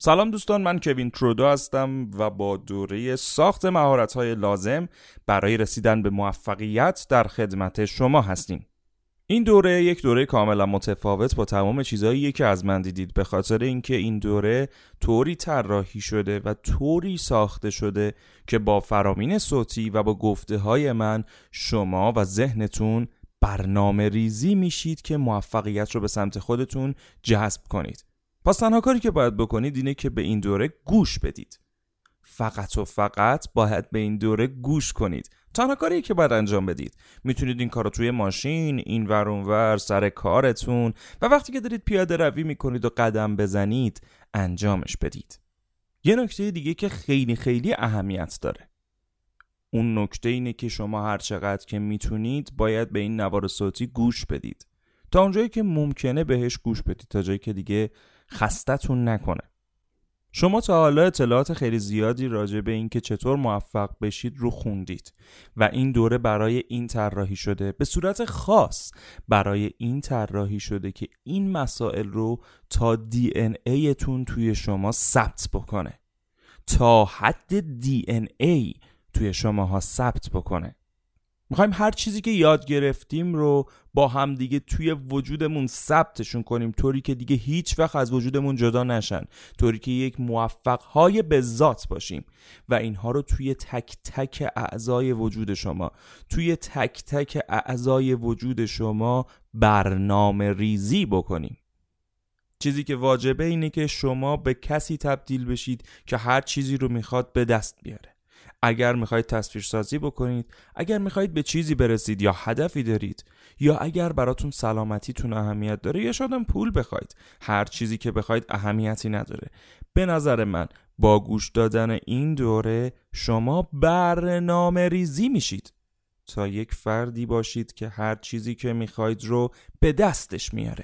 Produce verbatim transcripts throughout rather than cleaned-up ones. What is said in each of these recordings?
سلام دوستان، من کوین ترودو هستم و با دوره ساخت مهارت‌های لازم برای رسیدن به موفقیت در خدمت شما هستیم. این دوره یک دوره کاملا متفاوت با تمام چیزهایی که از من دیدید، به خاطر اینکه این دوره طوری طراحی شده و طوری ساخته شده که با فرامین صوتی و با گفته‌های من شما و ذهنتون برنامه ریزی میشید که موفقیت رو به سمت خودتون جذب کنید. پس تنها کاری که باید بکنید اینه که به این دوره گوش بدید. فقط و فقط باید به این دوره گوش کنید. تنها کاری که باید انجام بدید. میتونید این کارو توی ماشین، این ور اون ور، سر کارتون و وقتی که دارید پیاده روی میکنید و قدم بزنید انجامش بدید. یه نکته دیگه که خیلی خیلی اهمیت داره. اون نکته اینه که شما هر چقدر که میتونید باید به این نوار صوتی گوش بدید. تا اونجایی که ممکنه بهش گوش بدید، تا جایی که دیگه خستتون نکنه. شما تا حالا اطلاعات خیلی زیادی راجع به این که چطور موفق بشید رو خوندید و این دوره برای این طراحی شده، به صورت خاص برای این طراحی شده که این مسائل رو تا دی ان ای تون توی شما ثبت بکنه، تا حد دی ان ای توی شماها ثبت بکنه. میخوایم هر چیزی که یاد گرفتیم رو با هم دیگه توی وجودمون ثبتشون کنیم، طوری که دیگه هیچ وقت از وجودمون جدا نشن، طوری که یک موفق‌های به ذات باشیم و اینها رو توی تک تک اعضای وجود شما توی تک تک اعضای وجود شما برنامه ریزی بکنیم. چیزی که واجبه اینه که شما به کسی تبدیل بشید که هر چیزی رو میخواد به دست بیاره. اگر میخواید تصویرسازی بکنید، اگر میخواید به چیزی برسید یا هدفی دارید، یا اگر براتون سلامتیتون اهمیت داره یا شاید هم پول بخواید، هر چیزی که بخواید اهمیتی نداره. به نظر من با گوش دادن این دوره شما برنامه ریزی میشید تا یک فردی باشید که هر چیزی که میخواید رو به دستش میاره.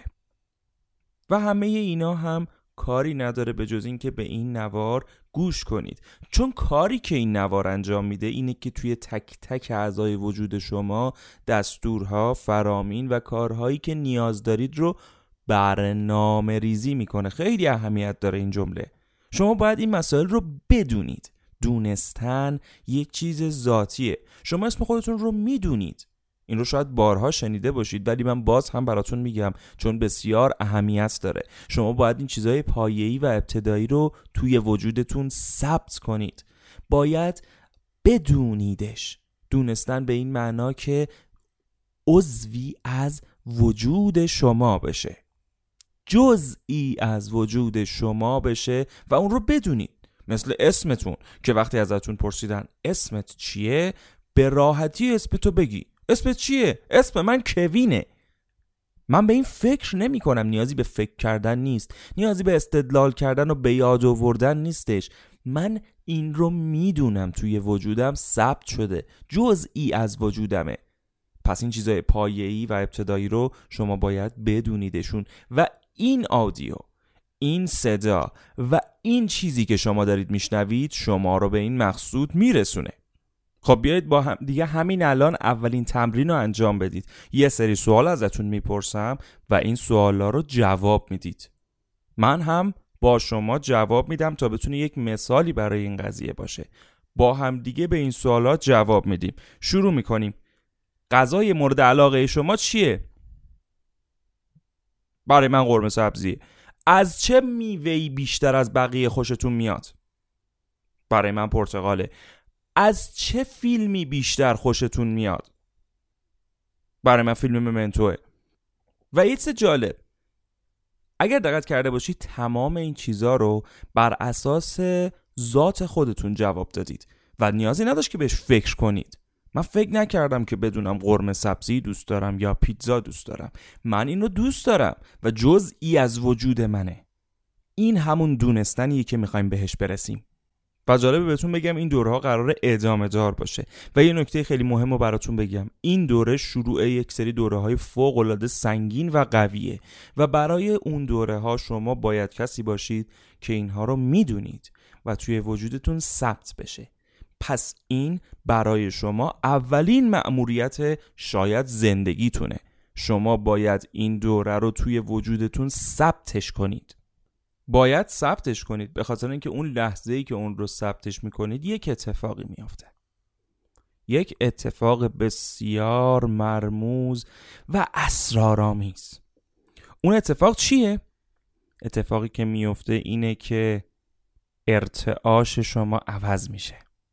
و همه اینا هم کاری نداره به جز این که به این نوار گوش کنید، چون کاری که این نوار انجام میده اینه که توی تک تک اعضای وجود شما دستورها، فرامین و کارهایی که نیاز دارید رو برنامه ریزی میکنه. خیلی اهمیت داره این جمله. شما باید این مسائل رو بدونید. دونستن یک چیز ذاتیه. شما اسم خودتون رو میدونید. این رو شاید بارها شنیده باشید، ولی من باز هم براتون میگم چون بسیار اهمیت داره. شما باید این چیزهای پایه‌ای و ابتدایی رو توی وجودتون ثبت کنید. باید بدونیدش. دونستن به این معنا که عضوی از وجود شما بشه، جزئی از وجود شما بشه و اون رو بدونید. مثل اسمتون که وقتی ازتون پرسیدن اسمت چیه، به راحتی اسمتو بگی. اسمت چیه؟ اسم من کوینه. من به این فکر نمی کنم. نیازی به فکر کردن نیست، نیازی به استدلال کردن و به یاد آوردن نیستش. من این رو میدونم، توی وجودم ثبت شده، جزئی از وجودمه. پس این چیزای پایه‌ای و ابتدایی رو شما باید بدونیدشون و این آدیو، این صدا و این چیزی که شما دارید میشنوید شما رو به این مقصود میرسونه. خب بیایید با هم دیگه همین الان اولین تمرین رو انجام بدید. یه سری سوال ازتون میپرسم و این سوالا رو جواب میدید. من هم با شما جواب میدم تا بتونه یک مثالی برای این قضیه باشه. با هم دیگه به این سوالا جواب میدیم. شروع میکنیم. غذای مورد علاقه شما چیه؟ برای من قرمه سبزیه. از چه میوه‌ای بیشتر از بقیه خوشتون میاد؟ برای من پرتقاله. از چه فیلمی بیشتر خوشتون میاد؟ برای من فیلم ممنتوه. و یه چیز جالب، اگر دقت کرده باشید تمام این چیزا رو بر اساس ذات خودتون جواب دادید و نیازی نداشت که بهش فکر کنید. من فکر نکردم که بدونم قرمه سبزی دوست دارم یا پیتزا دوست دارم. من اینو دوست دارم و جزئی از وجود منه. این همون دونستنیه که میخوایم بهش برسیم. و جالبه بهتون بگم این دوره‌ها قراره ادامه دار باشه. و یه نکته خیلی مهم رو براتون بگم، این دوره شروع یک سری دوره‌های فوق‌العاده سنگین و قویه و برای اون دوره‌ها شما باید کسی باشید که اینها رو میدونید و توی وجودتون ثبت بشه. پس این برای شما اولین مأموریت شاید زندگیتونه. شما باید این دوره رو توی وجودتون ثبتش کنید. باید ثبتش کنید، به خاطر اینکه اون لحظه‌ای که اون رو ثبتش میکنید یک اتفاقی میافته، یک اتفاق بسیار مرموز و اسرارآمیز. اون اتفاق چیه؟ اتفاقی که میفته اینه که ارتعاش شما عوض میشه.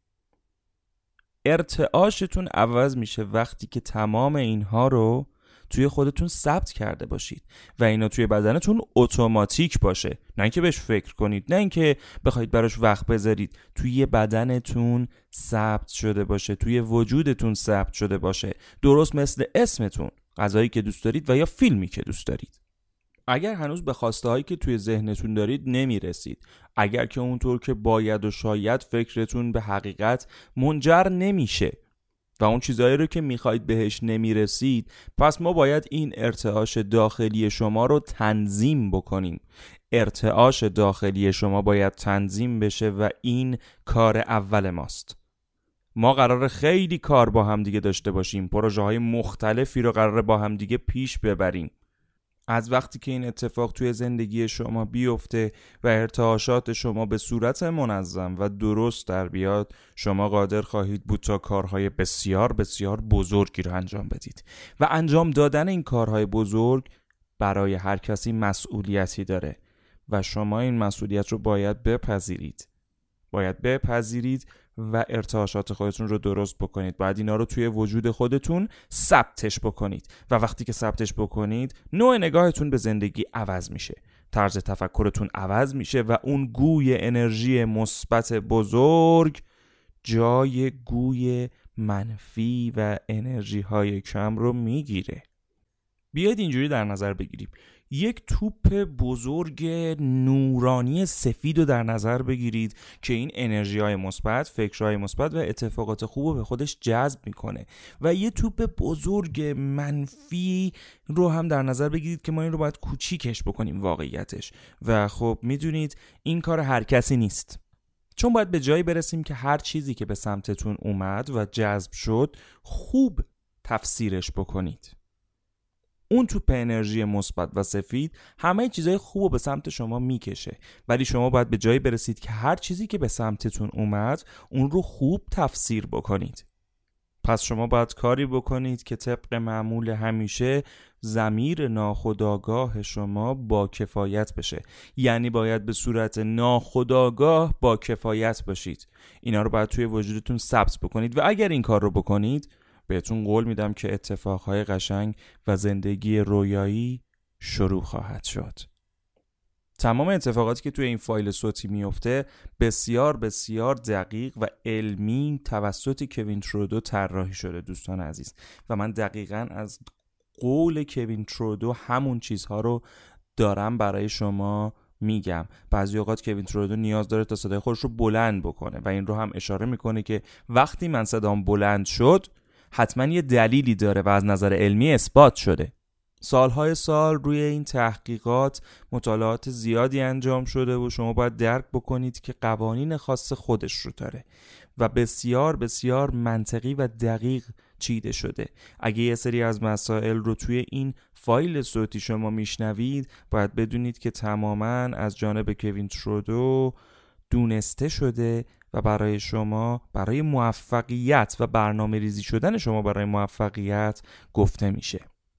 ارتعاشتون عوض میشه وقتی که تمام اینها رو توی خودتون ثبت کرده باشید و اینا توی بدنتون اتوماتیک باشه، نه اینکه بهش فکر کنید، نه اینکه بخواید براش وقت بذارید، توی بدنتون ثبت شده باشه، توی وجودتون ثبت شده باشه، درست مثل اسمتون، غذایی که دوست دارید و یا فیلمی که دوست دارید. اگر هنوز به خواسته هایی که توی ذهنتون دارید نمیرسید، اگر که اونطور که باید و شاید فکرتون به حقیقت منجر نمیشه و اون چیزایی رو که میخواید بهش نمیرسید، پس ما باید این ارتعاش داخلی شما رو تنظیم بکنیم. ارتعاش داخلی شما باید تنظیم بشه و این کار اول ماست. ما قراره خیلی کار با هم دیگه داشته باشیم، پروژه های مختلفی رو قراره با هم دیگه پیش ببریم. از وقتی که این اتفاق توی زندگی شما بیفته و ارتعاشات شما به صورت منظم و درست در بیاد، شما قادر خواهید بود تا کارهای بسیار بسیار بزرگی رو انجام بدید و انجام دادن این کارهای بزرگ برای هر کسی مسئولیتی داره و شما این مسئولیت رو باید بپذیرید. باید بپذیرید و ارتعاشات خودتون رو درست بکنید. باید اینا رو توی وجود خودتون ثبتش بکنید و وقتی که ثبتش بکنید، نوع نگاهتون به زندگی عوض میشه، طرز تفکرتون عوض میشه و اون گوی انرژی مثبت بزرگ جای گوی منفی و انرژی های کم رو میگیره. بیاید اینجوری در نظر بگیریم، یک توپ بزرگ نورانی سفید رو در نظر بگیرید که این انرژی های مثبت، فکرهای مثبت و اتفاقات خوب رو به خودش جذب میکنه و یه توپ بزرگ منفی رو هم در نظر بگیرید که ما این رو باید کوچیکش بکنیم واقعیتش. و خب میدونید این کار هر کسی نیست، چون باید به جایی برسیم که هر چیزی که به سمتتون اومد و جذب شد خوب تفسیرش بکنید. اون توپ انرژی مثبت و سفید همه چیزای خوبو به سمت شما میکشه، ولی شما باید به جایی برسید که هر چیزی که به سمتتون اومد اون رو خوب تفسیر بکنید. پس شما باید کاری بکنید که طبق معمول همیشه ضمیر ناخودآگاه شما با کفایت بشه، یعنی باید به صورت ناخودآگاه با کفایت باشید. اینا رو باید توی وجودتون ثبت بکنید و اگر این کار رو بکنید بهتون قول میدم که اتفاقهای قشنگ و زندگی رویایی شروع خواهد شد. تمام اتفاقاتی که توی این فایل صوتی میفته بسیار بسیار دقیق و علمی توسط کوین ترودو طراحی شده دوستان عزیز و من دقیقاً از قول کوین ترودو همون چیزها رو دارم برای شما میگم. بعضی اوقات کوین ترودو نیاز داره تا صدای خودش رو بلند بکنه و این رو هم اشاره میکنه که وقتی من صدام بلند شد حتما یه دلیلی داره و از نظر علمی اثبات شده. سالهای سال روی این تحقیقات مطالعات زیادی انجام شده و شما باید درک بکنید که قوانین خاص خودش رو داره و بسیار بسیار منطقی و دقیق چیده شده. اگه یه سری از مسائل رو توی این فایل صوتی شما میشنوید باید بدونید که تماماً از جانب کوین ترودو دونسته شده و برای شما، برای موفقیت و برنامه ریزی شدن شما برای موفقیت گفته میشه.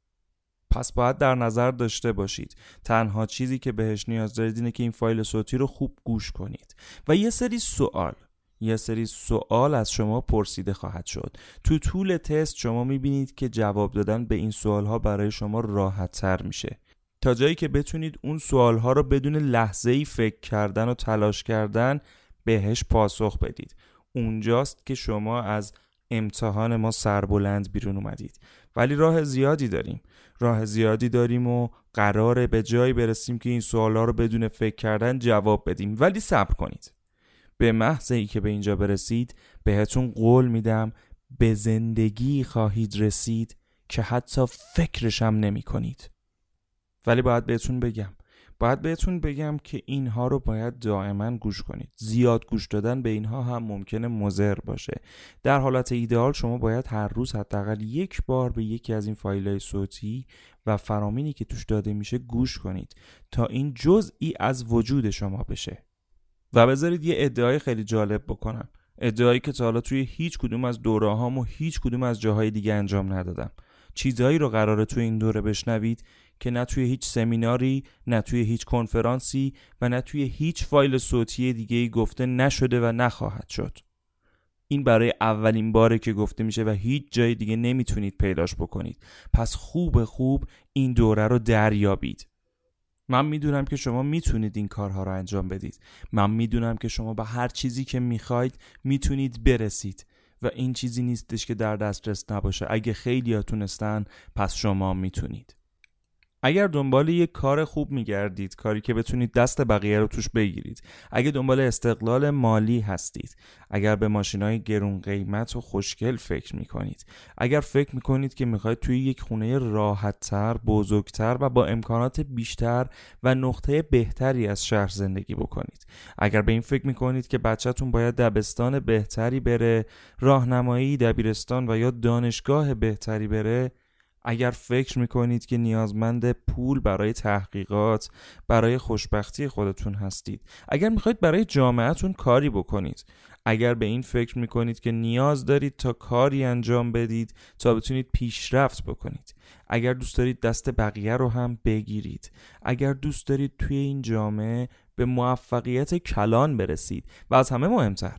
پس باید در نظر داشته باشید تنها چیزی که بهش نیاز دارید اینه که این فایل صوتی رو خوب گوش کنید و یه سری سوال یه سری سوال از شما پرسیده خواهد شد. تو طول تست شما میبینید که جواب دادن به این سوالها برای شما راحت تر میشه تا جایی که بتونید اون سوالها رو بدون لحظه‌ای فکر کردن و تلاش کردن بهش پاسخ بدید. اونجاست که شما از امتحان ما سربلند بیرون اومدید. ولی راه زیادی داریم راه زیادی داریم و قراره به جایی برسیم که این سوالا رو بدون فکر کردن جواب بدیم. ولی صبر کنید. به محض اینکه که به اینجا برسید بهتون قول میدم به زندگی خواهید رسید که حتی فکرش هم نمی کنید. ولی باید بهتون بگم باید بهتون بگم که اینها رو باید دائما گوش کنید. زیاد گوش دادن به اینها هم ممکنه مضر باشه. در حالت ایدئال شما باید هر روز حداقل یک بار به یکی از این فایل‌های صوتی و فرامینی که توش داده میشه گوش کنید تا این جزئی از وجود شما بشه. و بذارید یه ادعای خیلی جالب بکنم، ادعایی که تا حالا توی هیچ کدوم از دوره‌هام و هیچ کدوم از جاهای دیگه انجام ندادم. چیزایی رو قراره توی این دوره بشنوید که نه توی هیچ سمیناری، نه توی هیچ کنفرانسی و نه توی هیچ فایل صوتی دیگه‌ای گفته نشده و نخواهد شد. این برای اولین باره که گفته میشه و هیچ جای دیگه نمیتونید پیداش بکنید. پس خوب خوب این دوره رو دریابید. من میدونم که شما میتونید این کارها رو انجام بدید. من میدونم که شما به هر چیزی که میخواید میتونید برسید و این چیزی نیستش که در دسترس نباشه. اگه خیلی‌ها تونستن پس شما میتونید. اگر دنبال یک کار خوب میگردید، کاری که بتونید دست بقیه رو توش بگیرید، اگه دنبال استقلال مالی هستید، اگر به ماشینای گرون قیمت و خوشگل فکر میکنید، اگر فکر میکنید که میخواید توی یک خونه راحت‌تر، بزرگتر و با امکانات بیشتر و نقطه بهتری از شهر زندگی بکنید، اگر به این فکر میکنید که بچه‌تون باید دبستان بهتری بره، راهنمایی، دبیرستان و یا دانشگاه بهتری بره، اگر فکر میکنید که نیازمند پول برای تحقیقات، برای خوشبختی خودتون هستید، اگر میخواید برای جامعهتون کاری بکنید، اگر به این فکر میکنید که نیاز دارید تا کاری انجام بدید تا بتونید پیشرفت بکنید، اگر دوست دارید دست بقیه رو هم بگیرید، اگر دوست دارید توی این جامعه به موفقیت کلان برسید و از همه مهمتر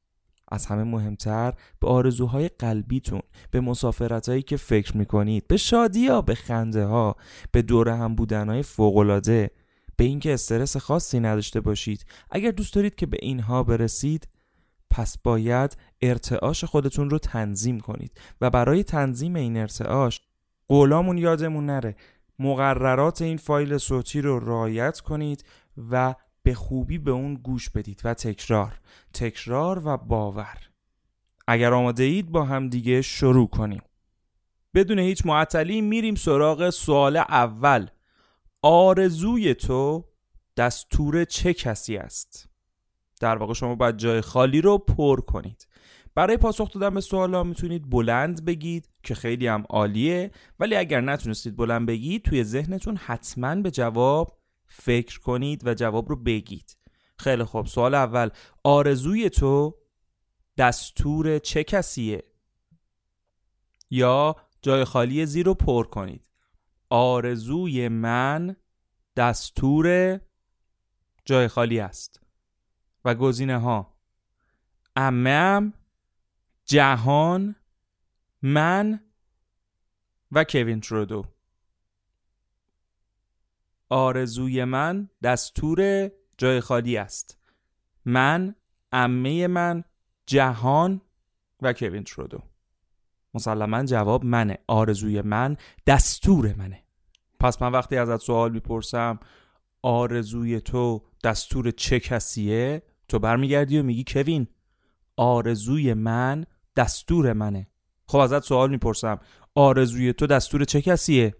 از همه مهمتر به آرزوهای قلبیتون، به مسافرتایی که فکر میکنید، به شادی‌ها، به خنده‌ها، به دوره هم بودنهای فوق‌العاده، به اینکه استرس خاصی نداشته باشید، اگر دوست دارید که به اینها برسید، پس باید ارتعاش خودتون رو تنظیم کنید و برای تنظیم این ارتعاش قولامون یادمون نره، مقررات این فایل صوتی رو رعایت کنید و به خوبی به اون گوش بدید و تکرار تکرار و باور. اگر آماده اید با هم دیگه شروع کنیم. بدون هیچ معطلی میریم سراغ سوال اول. آرزوی تو دستور چه کسی است؟ در واقع شما باید جای خالی رو پر کنید. برای پاسخ دادن به سوالا میتونید بلند بگید که خیلی هم عالیه، ولی اگر نتونستید بلند بگید توی ذهنتون حتما به جواب فکر کنید و جواب رو بگید. خیلی خوب، سوال اول، آرزوی تو دستور چه کسیه؟ یا جای خالی زیر رو پر کنید. آرزوی من دستور جای خالی است. و گزینه ها: عمم، جهان، من و کوین ترودو. آرزوی من دستور جای خالی است. من، عمه من، جهان و کوین ترودو. مسلماً جواب منه. آرزوی من دستور منه. پس من وقتی ازت سوال میپرسم آرزوی تو دستور چه کسیه، تو برمیگردی و میگی کوین آرزوی من دستور منه. خب ازت سوال میپرسم آرزوی تو دستور چه کسیه؟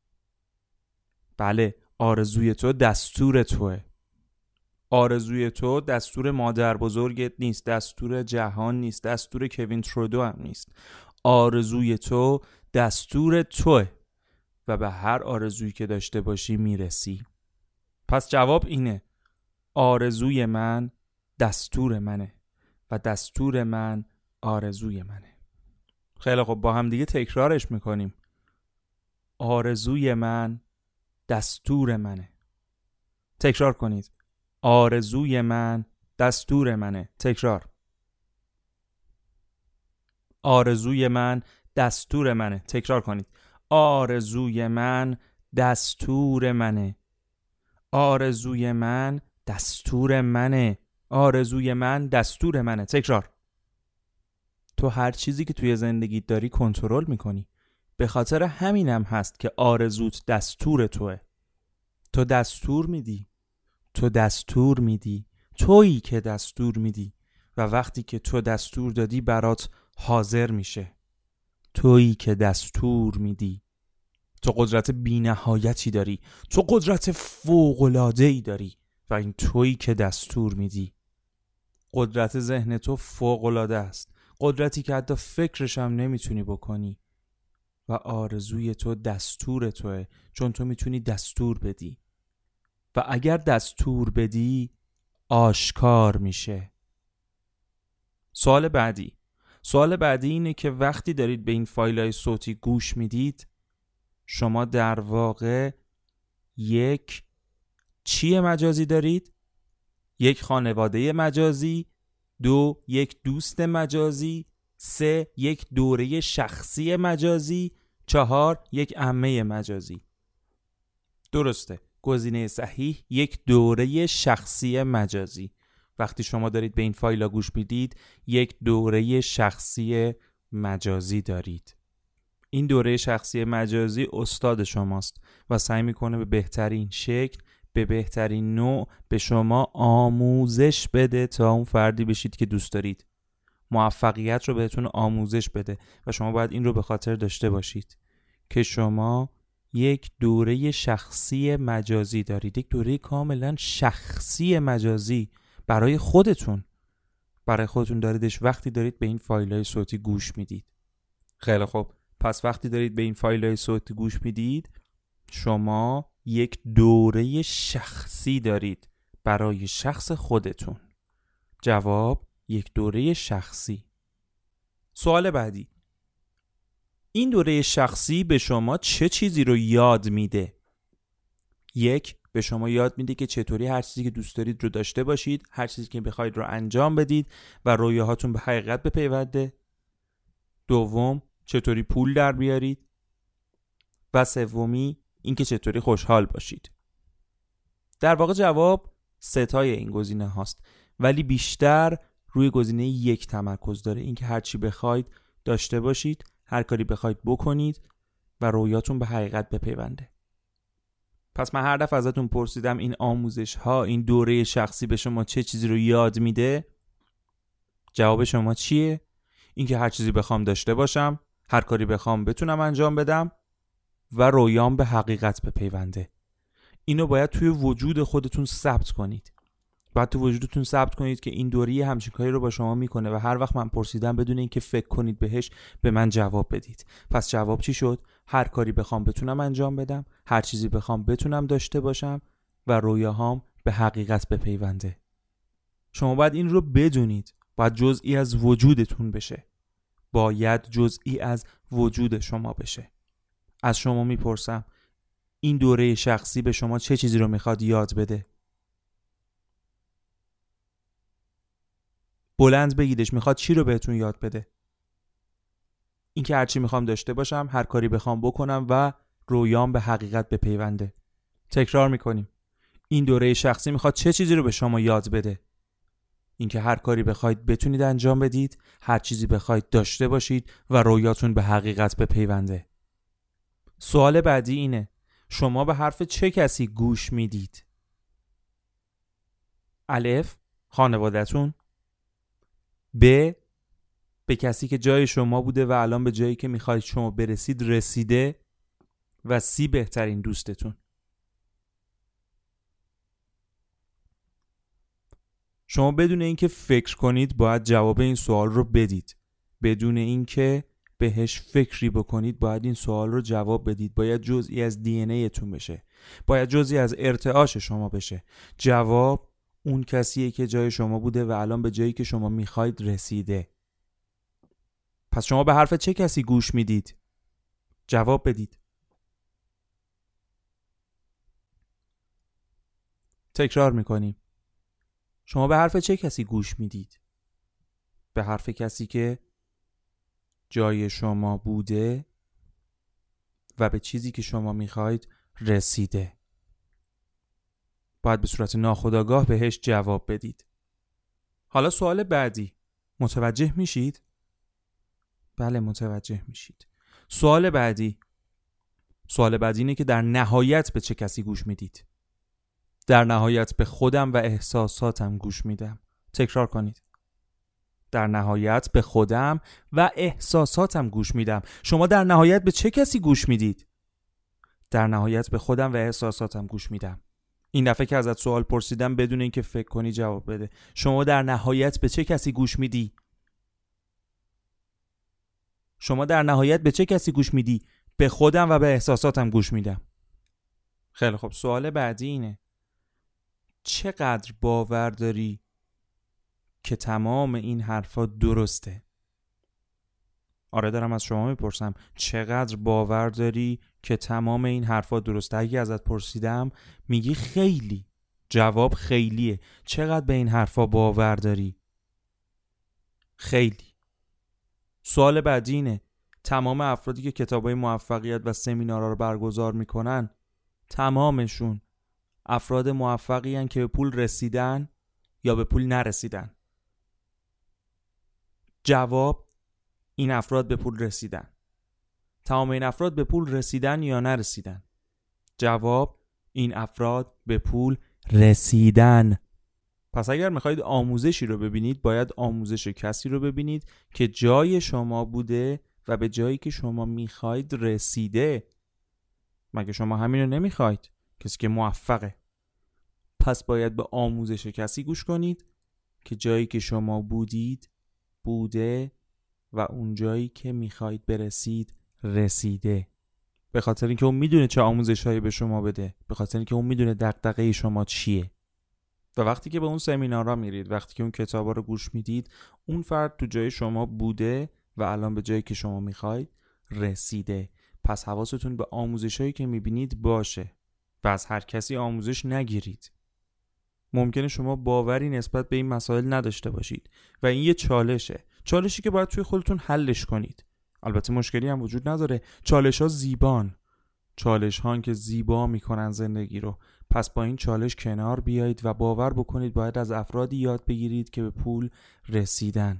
بله، آرزوی تو دستور توه. آرزوی تو دستور مادر بزرگت نیست، دستور جهان نیست، دستور کوین ترودو هم نیست. آرزوی تو دستور توه و به هر آرزویی که داشته باشی میرسی. پس جواب اینه: آرزوی من دستور منه و دستور من آرزوی منه. خیلی خب، با هم دیگه تکرارش میکنیم. آرزوی من دستور منه. تکرار کنید. آرزوی من دستور منه. تکرار. آرزوی من دستور منه. تکرار کنید. آرزوی من دستور منه. آرزوی من دستور منه. آرزوی من دستور منه. تکرار. تو هر چیزی که توی زندگیت داری کنترل میکنی. به خاطر همینم هست که آرزوت دستور توه. تو دستور میدی. تو دستور میدی. تویی که دستور میدی و وقتی که تو دستور دادی برات حاضر میشه. تویی که دستور میدی. تو قدرت بی‌نهایتی داری، تو قدرت فوق‌العاده‌ای داری و این تویی که دستور میدی. قدرت ذهن تو فوق‌العاده است، قدرتی که حتی فکرش هم نمیتونی بکنی و آرزوی تو دستور توه، چون تو میتونی دستور بدی و اگر دستور بدی آشکار میشه. سوال بعدی سوال بعدی اینه که وقتی دارید به این فایل‌های صوتی گوش میدید، شما در واقع یک چی مجازی دارید؟ یک خانواده مجازی، دو یک دوست مجازی، سه یک دوره شخصی مجازی، چهار یک عمه مجازی. درسته، گزینه صحیح یک دوره شخصی مجازی. وقتی شما دارید به این فایل گوش میدید، یک دوره شخصی مجازی دارید. این دوره شخصی مجازی استاد شماست و سعی میکنه به بهترین شکل، به بهترین نوع به شما آموزش بده تا اون فردی بشید که دوست دارید. موفقیت رو بهتون آموزش بده و شما باید این رو به خاطر داشته باشید که شما یک دوره شخصی مجازی دارید، یک دوره کاملا شخصی مجازی برای خودتون. برای خودتون داریدش وقتی دارید به این فایل‌های صوتی گوش میدید. خیلی خوب، پس وقتی دارید به این فایل‌های صوتی گوش میدید، شما یک دوره شخصی دارید برای شخص خودتون. جواب یک دوره شخصی. سوال بعدی، این دوره شخصی به شما چه چیزی رو یاد میده؟ یک، به شما یاد میده که چطوری هر چیزی که دوست دارید رو داشته باشید، هر چیزی که بخواید رو انجام بدید و رویاهاتون به حقیقت بپیونده. دوم، چطوری پول در بیارید. و سومی، اینکه چطوری خوشحال باشید. در واقع جواب ستای این گزینه هاست، ولی بیشتر روی گزینه یک تمرکز داره، اینکه هر چی بخواید داشته باشید، هر کاری بخواید بکنید و رویاتون به حقیقت بپیونده. پس من هر دفعه ازتون پرسیدم این آموزش ها، این دوره شخصی به شما چه چیزی رو یاد میده؟ جواب شما چیه؟ اینکه هر چیزی بخوام داشته باشم، هر کاری بخوام بتونم انجام بدم و رویام به حقیقت بپیونده. اینو باید توی وجود خودتون ثبت کنید. باید توی وجودتون ثبت کنید که این دوره همچین کاری رو با شما میکنه و هر وقت من پرسیدم بدون اینکه فکر کنید بهش به من جواب بدید. پس جواب چی شد؟ هر کاری بخوام بتونم انجام بدم، هر چیزی بخوام بتونم داشته باشم و رویاهام به حقیقت بپیونده. شما باید این رو بدونید، باید جزئی از وجودتون بشه. باید جزئی از وجود شما بشه. از شما میپرسم این دوره شخصی به شما چه چیزی رو میخواد یاد بده؟ بلند بگیدش، میخواد چی رو بهتون یاد بده؟ اینکه هر چی میخوام داشته باشم، هر کاری بخوام بکنم و رویام به حقیقت بپیونده. تکرار میکنیم. این دوره شخصی میخواد چه چیزی رو به شما یاد بده؟ اینکه هر کاری بخواید بتونید انجام بدید، هر چیزی بخواید داشته باشید و رویاتون به حقیقت بپیونده. سوال بعدی اینه، شما به حرف چه کسی گوش میدید؟ الف، خانواده‌تون. ب، به کسی که جای شما بوده و الان به جایی که میخواید شما برسید رسیده. و سی، بهترین دوستتون. شما بدون اینکه فکر کنید باید جواب این سوال رو بدید. بدون اینکه بهش فکری بکنید باید این سوال رو جواب بدید. باید جزئی از دی ان ای تون بشه. باید جزئی از ارتعاش شما بشه. جواب اون کسیه که جای شما بوده و الان به جایی که شما میخواید رسیده. پس شما به حرف چه کسی گوش میدید؟ جواب بدید. تکرار میکنیم. شما به حرف چه کسی گوش میدید؟ به حرف کسی که جای شما بوده و به چیزی که شما میخواید رسیده. باید به صورت ناخودآگاه بهش جواب بدید. حالا سوال بعدی. متوجه میشید؟ بله متوجه میشید. سوال بعدی. سوال بعدی اینه که در نهایت به چه کسی گوش میدید؟ در نهایت به خودم و احساساتم گوش میدم. تکرار کنید. در نهایت به خودم و احساساتم گوش میدم. شما در نهایت به چه کسی گوش میدید؟ در نهایت به خودم و احساساتم گوش میدم. این دفعه که ازت سوال پرسیدم بدون اینکه فکر کنی جواب بده. شما در نهایت به چه کسی گوش میدی؟ شما در نهایت به چه کسی گوش میدی؟ به خودم و به احساساتم گوش میدم. خیلی خب، سوال بعدی اینه: چقدر باور داری که تمام این حرفا درسته؟ آره، دارم از شما میپرسم چقدر باور داری که تمام این حرفا درسته؟ اگه ازت پرسیدم میگی خیلی. جواب خیلیه. چقدر به این حرفا باور داری؟ خیلی. سوال بعدی اینه: تمام افرادی که کتابای موفقیت و سمینارها رو برگزار میکنن، تمامشون افراد موفقی هن که به پول رسیدن یا به پول نرسیدن؟ جواب: این افراد به پول رسیدن. تمام این افراد به پول رسیدن یا نرسیدن؟ جواب: این افراد به پول رسیدن. پس اگر میخواید آموزشی رو ببینید، باید آموزش کسی رو ببینید که جای شما بوده و به جایی که شما میخواید رسیده. مگه شما همین رو نمیخواید؟ کسی که موفقه. پس باید به آموزش کسی گوش کنید که جایی که شما بودید بوده و اون جایی که میخواید برسید رسیده. به خاطر اینکه اون میدونه چه آموزشایی به شما بده، به خاطر اینکه اون میدونه دغدغه شما چیه. و وقتی که به اون سمینارها میرید، وقتی که اون کتابا رو گوش میدید، اون فرد تو جای شما بوده و الان به جایی که شما میخواید رسیده. پس حواستون به آموزشایی که میبینید باشه و از هر کسی آموزش نگیرید. ممکنه شما باوری نسبت به این مسائل نداشته باشید و این یه چالشه. چالشی که باید توی خودتون حلش کنید. البته مشکلی هم وجود نداره. چالش ها زیبان. چالش ها که زیبا میکنن زندگی رو. پس با این چالش کنار بیایید و باور بکنید باید از افرادی یاد بگیرید که به پول رسیدن.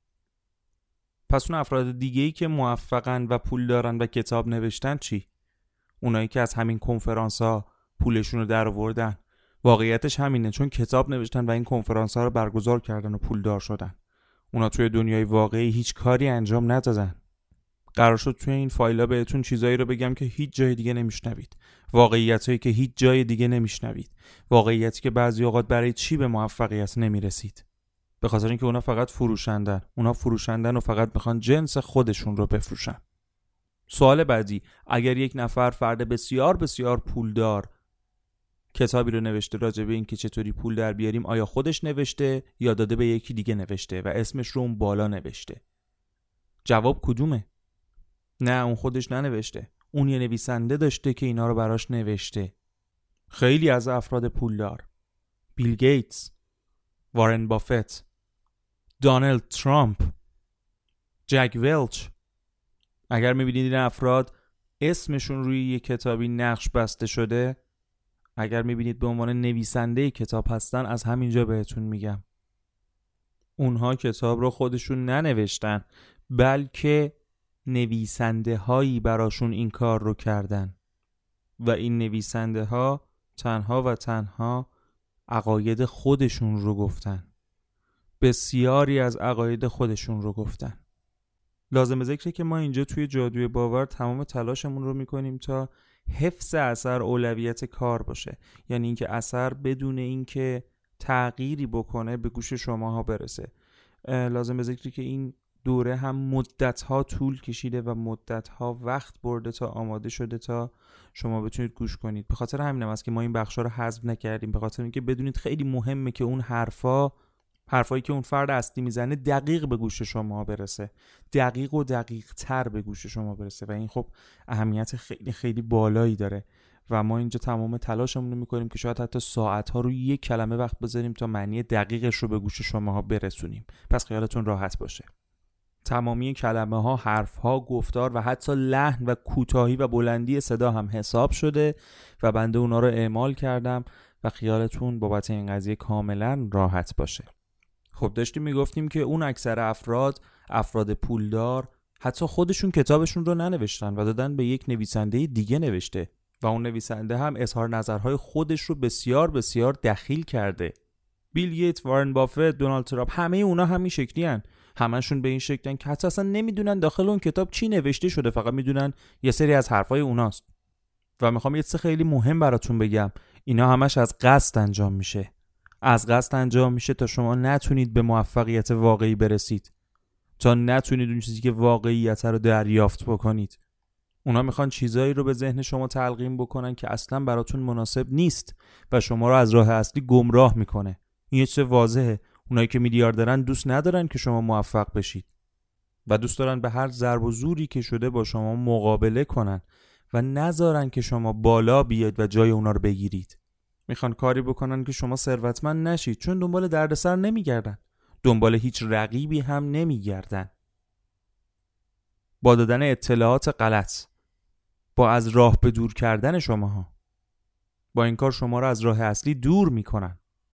پس اون افراد دیگه‌ای که موفقن و پول دارن و کتاب نوشتن چی؟ اونایی که از همین کنفرانس ها پولشون رو در آوردن. واقعیتش همینه، چون کتاب نوشتن و این کنفرانس ها رو برگزار کردن و پولدار شدن. اونا توی دنیای واقعی هیچ کاری انجام ندادن. قرار شد توی این فایلا بهتون چیزایی رو بگم که هیچ جای دیگه نمیشنوید. واقعیتایی که هیچ جای دیگه نمیشنوید. واقعیتی که بعضی اوقات برای چی به موفقیت نمیرسید؟ به خاطر اینکه اونا فقط فروشندن. اونا فروشندن و فقط میخوان جنس خودشون رو بفروشن. سوال بعدی: اگر یک نفر فرد بسیار بسیار پولدار کتابی رو نوشته راجع به این که چطوری پول در بیاریم، آیا خودش نوشته یا داده به یکی دیگه نوشته و اسمش رو اون بالا نوشته؟ جواب کدومه؟ نه، اون خودش ننوشته. اون یه نویسنده داشته که اینا رو براش نوشته. خیلی از افراد پولدار، بیل گیتس، وارن بافت، دونالد ترامپ، جک ولچ، اگر میبینید این افراد اسمشون روی یه کتابی نقش بسته شده، اگر میبینید به عنوان نویسنده کتاب هستن، از همینجا بهتون میگم اونها کتاب رو خودشون ننوشتن، بلکه نویسنده هایی براشون این کار رو کردن و این نویسنده ها تنها و تنها عقاید خودشون رو گفتن. بسیاری از عقاید خودشون رو گفتن. لازم ذکره که ما اینجا توی جادوی باور تمام تلاشمون رو میکنیم تا حفظ اثر اولویت کار باشه، یعنی اینکه اثر بدون اینکه تغییری بکنه به گوش شماها برسه. لازم ذکره که این دوره هم مدت‌ها طول کشیده و مدت‌ها وقت برده تا آماده شده تا شما بتونید گوش کنید. به خاطر همینم است که ما این بخشا رو حذف نکردیم، به خاطر اینکه بدونید خیلی مهمه که اون حرفا حرفایی که اون فرد اصلی میزنه دقیق به گوش شما برسه، دقیق و دقیق تر به گوش شما برسه و این خب اهمیت خیلی خیلی بالایی داره و ما اینجا تمام تلاشمون رو میکنیم که شاید حتی ساعت‌ها رو یک کلمه وقت بذاریم تا معنی دقیقش رو به گوش شماها برسونیم. پس خیالتون راحت باشه. تمامی کلمه ها، حرف ها، گفتار و حتی لحن و کوتاهی و بلندی صدا هم حساب شده و بنده اونا رو اعمال کردم و خیالتون بابت این قضیه کاملا راحت باشه. خب داشتیم میگفتیم که اون اکثر افراد افراد پولدار حتی خودشون کتابشون رو ننوشتن و دادن به یک نویسنده دیگه نوشته و اون نویسنده هم اظهار نظرهای خودش رو بسیار بسیار دخیل کرده. بیل گیتس، وارن بافت، دونالد ترامپ، همه اونا همین شکلی هن. همشون به این شکلن که حتی اصلا نمیدونن داخل اون کتاب چی نوشته شده، فقط میدونن یه سری از حرفای اوناست. و میخوام یه چیز خیلی مهم براتون بگم. اینا همش از قصد انجام میشه. از قصد انجام میشه تا شما نتونید به موفقیت واقعی برسید، تا نتونید اون چیزی که واقعیت رو دریافت بکنید. اونا میخوان چیزایی رو به ذهن شما تلقین بکنن که اصلا براتون مناسب نیست و شما رو از راه اصلی گمراه میکنه. این یه چیز واضحه. اونایی که میلیاردرن دوست ندارن که شما موفق بشید و دوست دارن به هر ضرب و زوری که شده با شما مقابله کنن و نذارن که شما بالا بیاید و جای اونا رو بگیرید. میخوان کاری بکنن که شما ثروتمند نشید، چون دنبال دردسر نمیگردن، دنبال هیچ رقیبی هم نمیگردن. با دادن اطلاعات غلط، با از راه به دور کردن شماها، با این کار شما رو از راه اصلی دور میکنن.